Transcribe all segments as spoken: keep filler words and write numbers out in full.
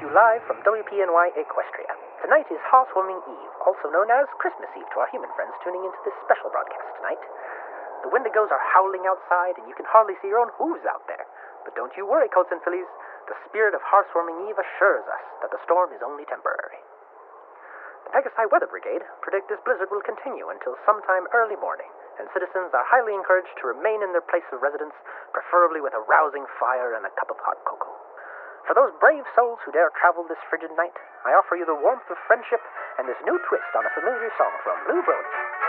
you live from W P N Y Equestria. Tonight is Housewarming Eve, also known as Christmas Eve to our human friends tuning into this special broadcast tonight. The Wendigos are howling outside, and you can hardly see your own hooves out there. But don't you worry, Colts and Fillies. The spirit of Housewarming Eve assures us that the storm is only temporary. The Pegasi Weather Brigade predict this blizzard will continue until sometime early morning, and citizens are highly encouraged to remain in their place of residence, preferably with a rousing fire and a cup of hot cocoa. For those brave souls who dare travel this frigid night, I offer you the warmth of friendship and this new twist on a familiar song from Lou Brody.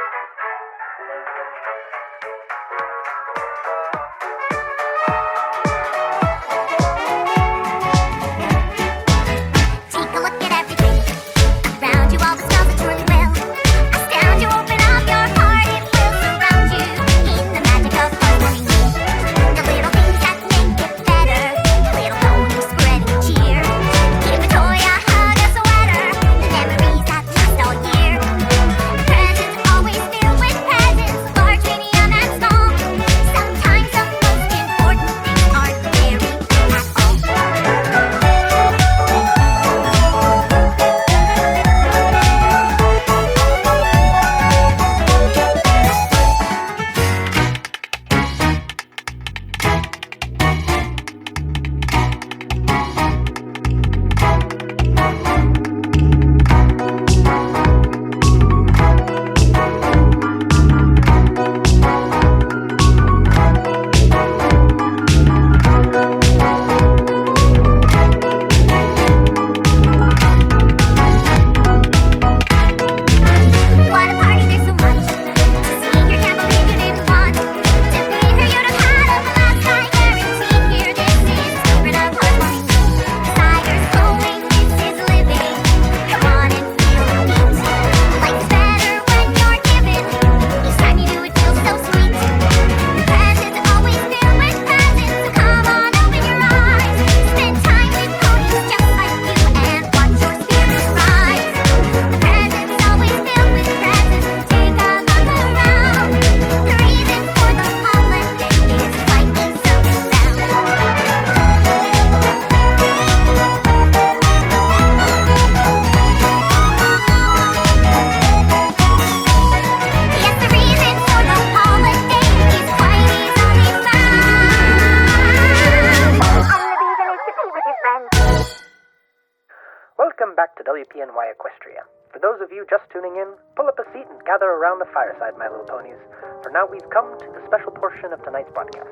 Welcome back to W P N Y Equestria. For those of you just tuning in, pull up a seat and gather around the fireside, my little ponies, for now we've come to the special portion of tonight's broadcast.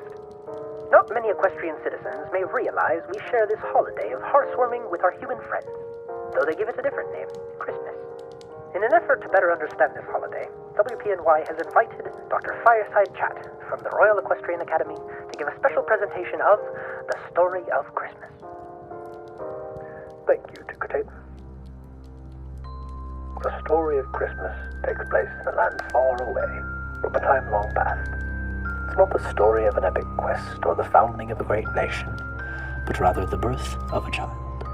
Not many equestrian citizens may realize we share this holiday of housewarming with our human friends, though they give it a different name, Christmas. In an effort to better understand this holiday, W P N Y has invited Doctor Fireside Chat from the Royal Equestrian Academy to give a special presentation of The Story of Christmas. Thank you, Tickertape. The story of Christmas takes place in a land far away, from a time long past. It's not the story of an epic quest or the founding of a great nation, but rather the birth of a child.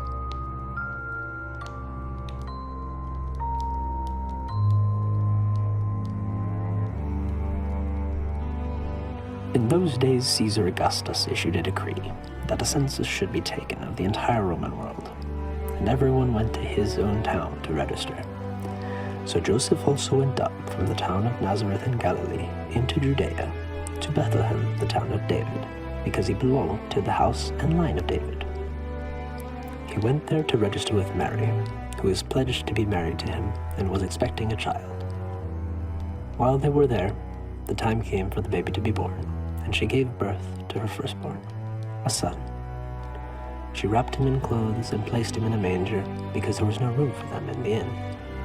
In those days, Caesar Augustus issued a decree that a census should be taken of the entire Roman world, and everyone went to his own town to register. So Joseph also went up from the town of Nazareth in Galilee into Judea to Bethlehem, the town of David, because he belonged to the house and line of David. He went there to register with Mary, who was pledged to be married to him and was expecting a child. While they were there, the time came for the baby to be born, and she gave birth to her firstborn, a son. She wrapped him in clothes and placed him in a manger because there was no room for them in the inn.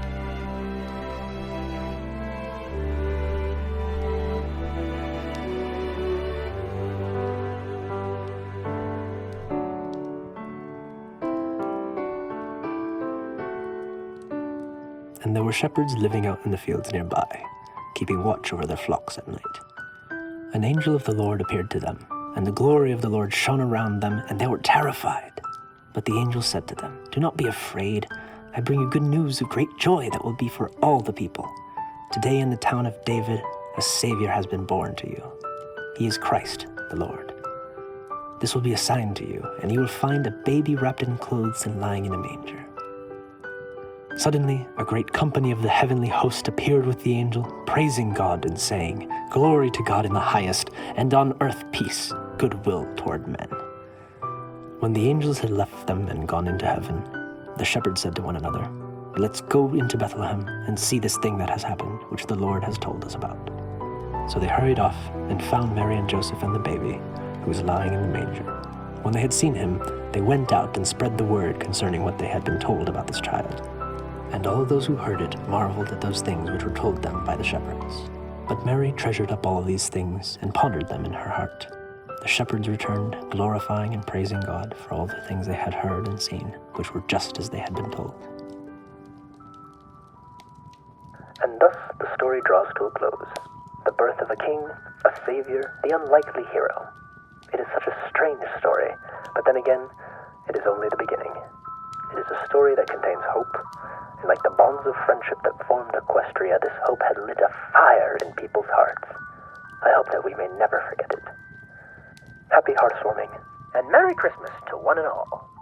And there were shepherds living out in the fields nearby, keeping watch over their flocks at night. An angel of the Lord appeared to them, and the glory of the Lord shone around them, and they were terrified. But the angel said to them, "Do not be afraid. I bring you good news of great joy that will be for all the people. Today in the town of David, a Savior has been born to you. He is Christ the Lord. This will be a sign to you, and you will find a baby wrapped in clothes and lying in a manger." Suddenly, a great company of the heavenly host appeared with the angel, praising God and saying, "Glory to God in the highest, and on earth peace, goodwill toward men." When the angels had left them and gone into heaven, the shepherds said to one another, "Let's go into Bethlehem and see this thing that has happened, which the Lord has told us about." So they hurried off and found Mary and Joseph and the baby, who was lying in the manger. When they had seen him, they went out and spread the word concerning what they had been told about this child. And all those who heard it marveled at those things which were told them by the shepherds. But Mary treasured up all these things and pondered them in her heart. The shepherds returned, glorifying and praising God for all the things they had heard and seen, which were just as they had been told. And thus the story draws to a close. The birth of a king, a savior, the unlikely hero. It is such a strange story, but then again, it is only the beginning. It is a story that contains hope, and like the bonds of friendship that formed Equestria, this hope had lit a fire in people's hearts. I hope that we may never forget it. Happy heartwarming, and Merry Christmas to one and all.